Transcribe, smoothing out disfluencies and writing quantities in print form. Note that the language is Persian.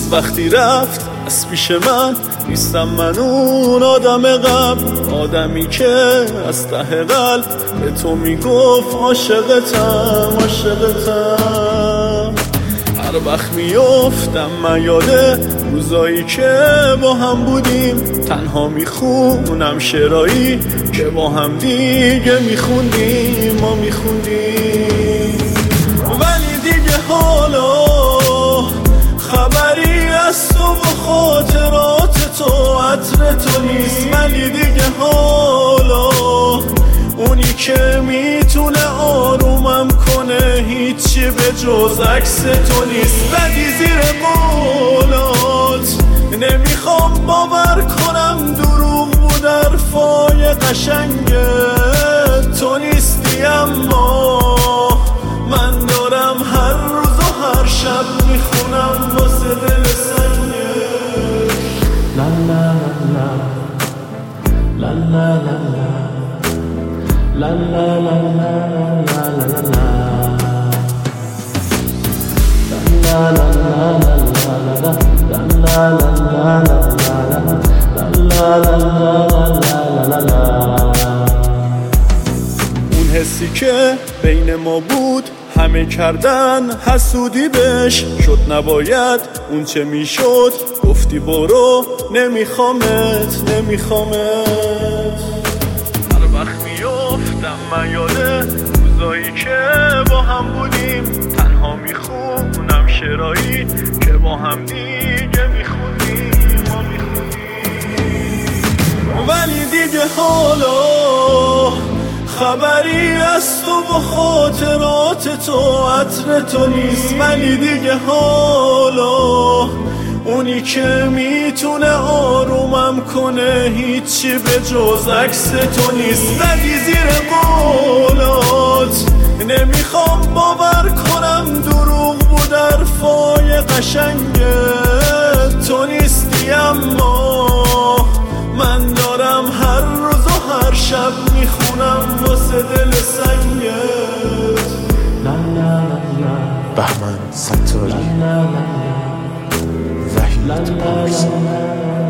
وقتی رفت از پیش من نیستم من اون آدم قبل، آدمی که از ته قلب به تو میگفت عاشقتم عاشقتم. هر وقت میافتم من یاده روزایی که با هم بودیم، تنها میخونم شعرایی که با هم دیگه میخوندیم ما میخوندیم. ولی دیگه حالا خبری از تو و خاطرات تو عطر تو نیست. ولی دیگه حالا اونی که میتونه آرومم کنه هیچی به جز عکس تو نیست. بدی زیر قولات نمیخوام باور کنم، دروغ بود حرفای قشنگ تو نیستی، اما من دارم هر روز و هر شب میخونم واسه دل سنگه. لا لا لا لا لا لا لا لا لا لا لا. اون حسی که بین ما بود همه کردن حسودی بهش شد، نباید اون چه میشد گفتی برو نمیخوامت نمیخوامت. هر وقت میافتم من یاده روزایی که با هم بودیم، تنها میخونم شعرایی که با هم دیگه میخونیم ما میخونیم. ولی دیگه حالا خبری از تو و خاطرات تو عطر تو نیست. ولی دیگه حالا اونی که میتونه آرومم کنه هیچی به جز عکس تو نیست. بدی زیر قولات نمیخوام باور کنم، دروغ بود حرفای قشنگ تو نیستی، اما من دارم هر روز و هر شب میخونم واسه دل سنگت. بهمن ستاری وحید پاکزاد.